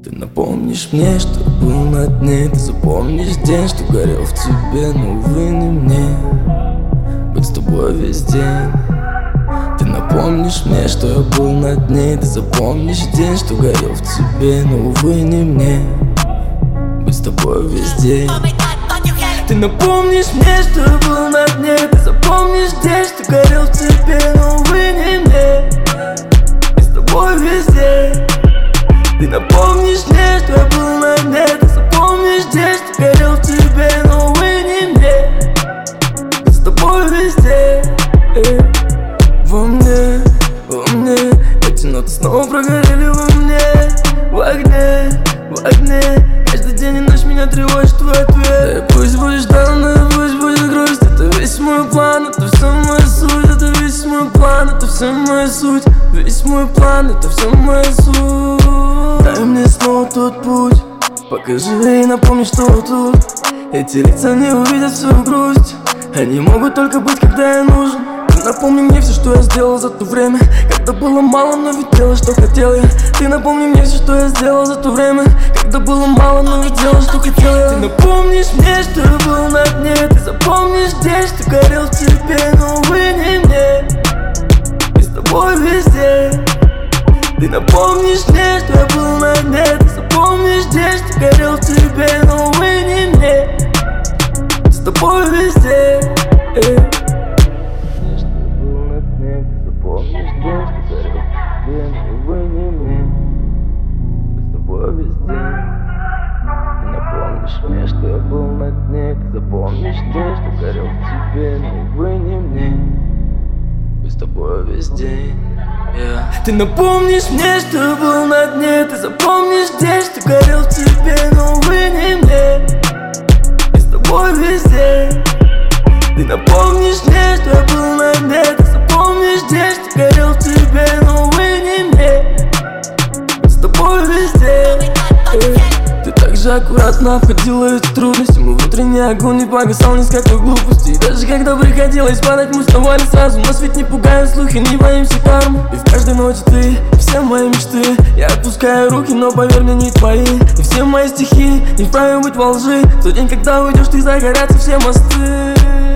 Ты напомнишь мне, что был на дне. Ты запомнишь день, что горел в тебе. Но, увы, не мне быть с тобой весь день. Ты напомнишь мне, что я был на дне. Ты запомнишь день, что горел в тебе. Но, увы, не мне быть с тобой весь день. Ты напомнишь мне, что я был на дне. Ты запомнишь день, что горел в тебе. Но, увы, не мне быть с тобой весь день. Ты напомнишь мне, что я был на дне. Ты запомнишь день, что горел в тебе. Но, увы, не мне быть с тобой весь день. Во мне эти ноты снова прогорели во мне. В огне каждый день и ночь меня тревожит твой ответ. Да, пусть будешь данно, пусть будет грусть. Это весь мой план, это все моя суть. Это весь мой план, это все моя суть. Весь мой план, это все моя суть. Дай мне снова тот путь, покажи и напомни, что тут. Эти лица не увидят свою грусть. Они могут только быть, когда я нужен. Ты напомни мне все, что я сделал за то время, когда было мало, но ведь делал, что хотел я. Ты напомни мне все, что я сделал за то время, когда было мало, но ведь делал, что хотел я. Ты напомнишь мне, что я был на дне. Ты запомнишь день, что горел в тебе. Но, увы, не мне быть с тобой весь день. Ты напомнишь мне, что я был на дне. Ты запомнишь день, что горел в тебе. Но, увы, не мне быть с тобой весь день. Помнишь день, что горел в тебе, но, увы, не мне быть с тобой весь день. Ты напомнишь мне, что я был на дне. Ты запомнишь день, что горел в тебе, но, увы, не мне быть с тобой весь день. Ты напомнишь мне, что я был на дне. Ты запомнишь день, что горел в тебе, но, увы, не мне быть с тобой весь день. Ты напомнишь мне, что я был на дне. Ты запомнишь день, что горел в тебе. Но, увы, не мне быть с тобой весь день. Ты так же аккуратно обходила эти трудности. Мой внутренний огонь не погасал ни с какой глупости. И даже когда приходилось падать, мы вставали сразу. Нас ведь не пугают слухи, не боимся кармы. И в каждой ночи ты, все мои мечты. Я отпускаю руки, но поверь мне, не твои. И все мои стихи не вправе быть во лжи. В тот день, когда уйдешь, ты загорятся все мосты.